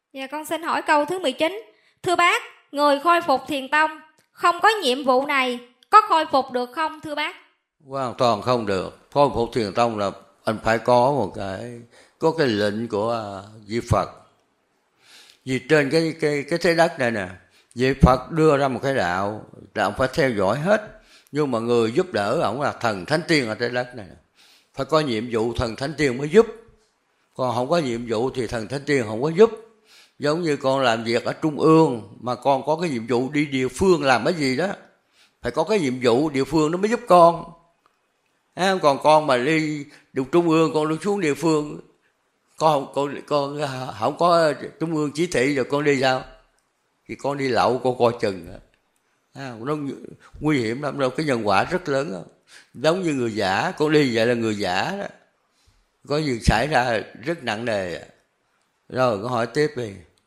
Dạ con xin hỏi câu thứ 19. Thưa bác, người khôi phục thiền tông không có nhiệm vụ này, có khôi phục được không thưa bác? Hoàn toàn không được. Khôi phục thiền tông là anh phải có có cái lệnh của vị Phật. Vì trên cái thế đất này nè, vị Phật đưa ra một cái đạo là ông phải theo dõi hết. Nhưng mà người giúp đỡ ông là thần thánh tiên ở trái đất này. Phải có nhiệm vụ thần thánh tiên mới giúp. Còn không có nhiệm vụ thì thần thánh tiên không có giúp. Giống như con làm việc ở trung ương mà con có cái nhiệm vụ đi địa phương làm cái gì đó, phải có cái nhiệm vụ địa phương nó mới giúp con. Còn con mà đi được trung ương, con đi xuống địa phương, con không có trung ương chỉ thị rồi con đi sao? Thì con đi lậu, con coi chừng. Nó nguy hiểm lắm đâu, cái nhân quả rất lớn đó. Giống như người giả, con đi vậy là người giả đó, có gì xảy ra rất nặng nề. Rồi con hỏi tiếp đi.